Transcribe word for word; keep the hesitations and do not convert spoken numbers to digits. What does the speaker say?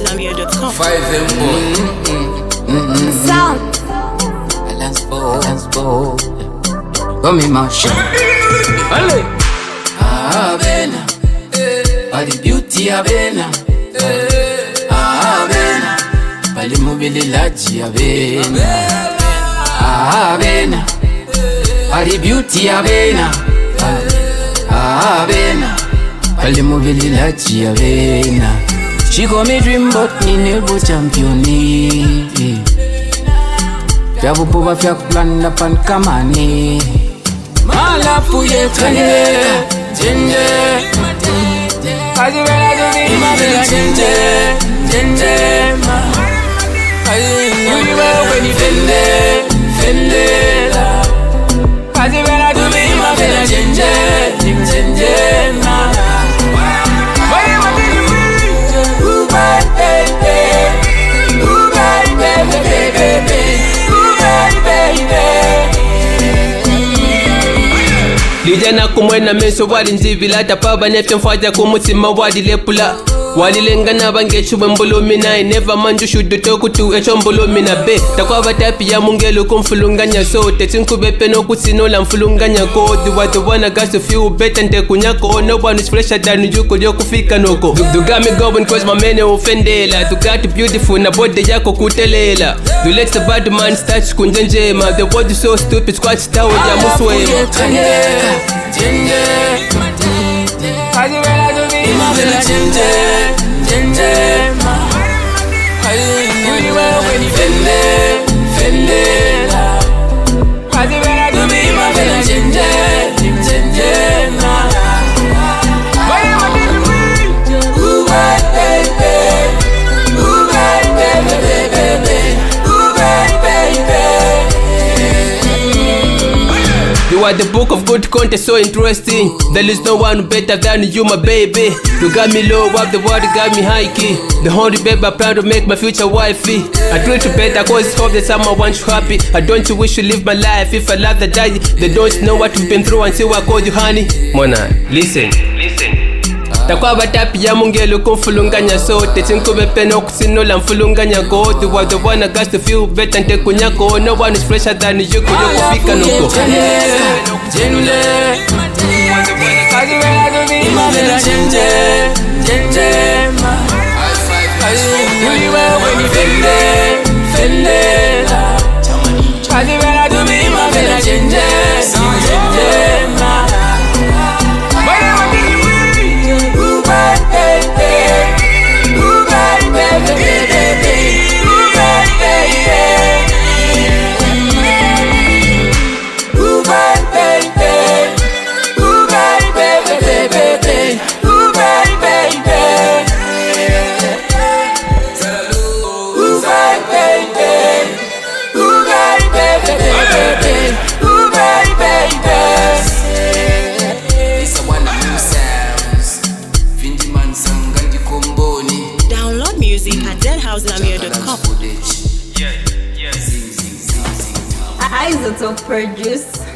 zambia dot com. Five M boy. Sound. Balance ball, balance ball. Come in my shop. Ah, Bena. All the beauty of Bena. Ah, Bena. Pali mobile laji of Bena. Ah, Bena. All the beauty of Bena. Ah, Bena. Pali mobile laji of Bena. She call me dream but me never champion. Jabu buba fya kuplanda pan kamani. Malapu ye kanye Jenje Kazi wela dubi ima bela jenje Jenje ma Yuri wewe weni fende Fende la Kazi wela dubi ima bela jenje Jenje ma Wale wabili wii Ubai baby Ubai baby baby Ubai baby Lijana kumwena meso wali nzivila tapaba nefya mfaja kumutima wali lepula wali lengana bangechu bambulumina never manju shudu toku tu echo mbulumina be takwaba tapi ya mungelo kumfulunganya so tetinkubepe no kusinola mfulunganya ko the what the one I got to feel better nte kunyako no one is fresher than you could yokufika noko you got me going cause my man ofendela you got beautiful na body yako kutelela you let the bad man start kunjenjema the world is so stupid squat down ya muswema Jenje Kazi wela dubi ima bela jenje Jenje ma Yuri wewe ni fende Fende la Kazi wela dubi ima bela jenje Jenje ma Wale wabili wii Ubai baby Ubai baby baby Ubai baby You are the book of good content, so interesting. There is no one better than you, my baby. You got me low up the world, got me high key. The only baby I plan to make my future wifey. I do it better cause hope that someone wants you happy. I don't wish to live my life if I love the die. They don't know what we've been through until I call you honey. Mona, listen, listen. Takwaba tapi ya mungelo kumfulunganya so tetinkubepe no kusinola mfulunganya go the what the one I got to feel better nte kunyako no one is fresher than you could yokufika noko Jenule Kazi wela dubi ima bela jenje Jenje ma Yuri wewe ni fende Fende la Kazi wela dubi ima bela jenje Jenje ma Wale wabili Ubai baby Ubai baby baby Ubai baby Ubai baby Ubai baby baby Ubai baby Ubai baby Ubai baby Ubai baby Download music at dead house zambia dot com. Yeah, yeah. I Isotope produce.